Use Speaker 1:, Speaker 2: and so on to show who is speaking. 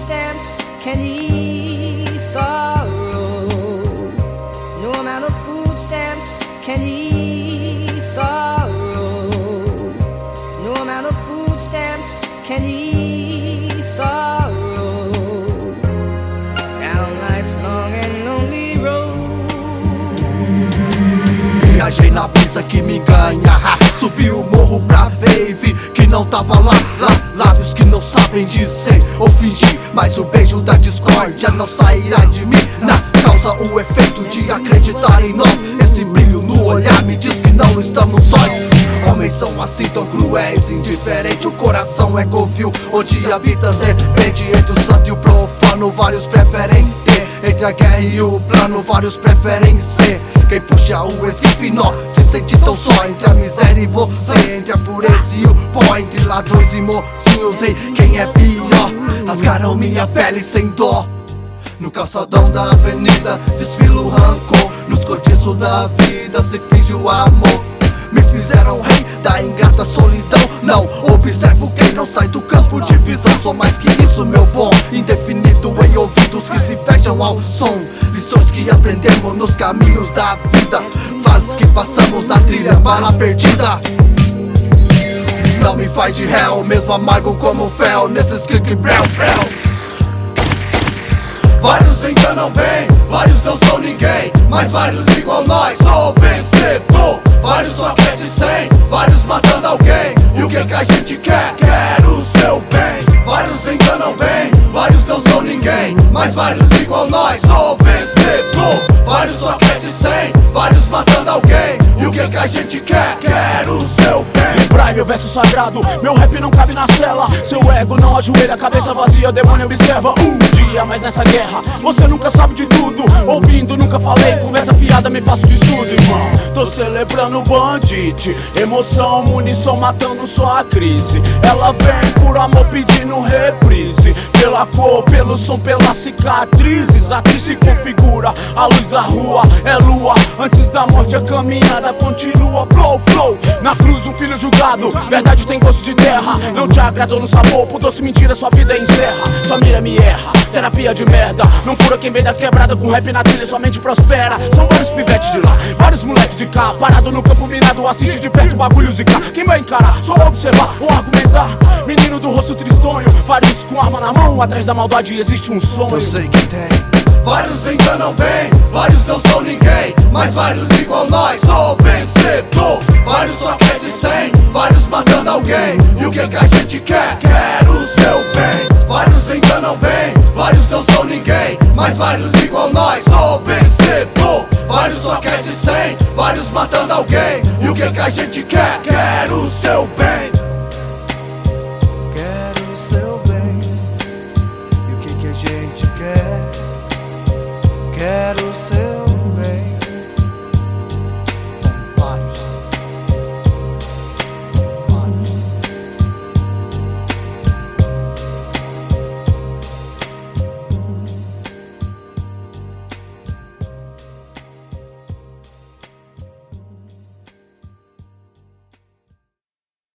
Speaker 1: stamps can ease sorrow. No amount of food stamps can ease sorrow. No amount of food stamps can ease sorrow. Down life's long and lonely road.
Speaker 2: Viajei na brisa que me ganha, subi o morro pra ver e vi que não tava lá. Lábios que não sabem dizer ou fingir, mas o beijo da discórdia não sairá de mim. Na causa o efeito de acreditar em nós. Esse brilho no olhar me diz que não estamos sós. Homens são assim tão cruéis, indiferente. O coração é covil, onde habita a serpente. Entre o santo e o profano, vários preferem ter. Entre a guerra e o plano, vários preferem ser. Quem puxa o esquife nó se sente tão só. Entre a miséria e você, entre a pureza e o pó, entre ladrões e mocinhos, ei, quem é pior? Rasgaram minha pele sem dó. No calçadão da avenida desfilo o rancor. Nos cortiços da vida se finge o amor. Me fizeram rei da ingrata solidão. Não observo quem não sai do campo de visão. Sou mais que isso, meu bom, indefinido em ouvidos que se fecham ao som. Lições que aprendemos nos caminhos da vida, fases que passamos na trilha, bala perdida. Não me faz de réu, mesmo amargo como fel, nesses clique breu breu. Vários enganam bem, vários não são ninguém, mas vários igual nós, sou vencedor. Vários só quer de 100, vários matando alguém. E o que a gente quer? Quer o seu bem. Vários enganam bem, vários não são ninguém, mas vários igual nós, sou vencedor. Vários só quer de 100, vários matando alguém. E o que a gente quer? Quer o seu bem.
Speaker 3: Livrai meu verso sagrado, meu rap não cabe na cela. Seu ego não ajoelha, cabeça vazia, demônio observa. Dia, mas nessa guerra você nunca sabe de tudo. Ouvindo, nunca falei, conversa fiada, me faço de surdo, irmão. Tô celebrando bandite, emoção, munição matando só a crise. Ela vem por amor pedindo reprise. Pela cor, pelo som, pelas cicatrizes. Aqui se configura, a luz da rua é lua. Antes da morte a caminhada continua. Flow, flow, na cruz um filho julgado. Verdade tem gosto de terra, não te agradou no sabor. Por doce mentira sua vida encerra. Sua mira me erra, terapia de merda. Não cura quem vem das quebradas, com rap na trilha somente prospera. São vários pivetes de lá, vários moleques de cá, parado no campo minado, assiste de perto o bagulho zicar. Quem vai encarar? Só observar ou argumentar. Menino do rosto tristonho, vários com arma na mão. Atrás da maldade existe um sonho.
Speaker 2: Eu sei que tem. Vários enganam bem, vários não são ninguém, mas vários igual nós, sou vencedor. Vários só quer de 100, vários matando alguém. E o que a gente quer? Quer o seu bem. Vários enganam bem, vários não são ninguém, mas vários igual nós, sou vencedor. Vários só quer de 100, vários matando alguém. E o que a gente quer? Quer o seu bem. Quero o seu bem. E o que a gente quer? Quero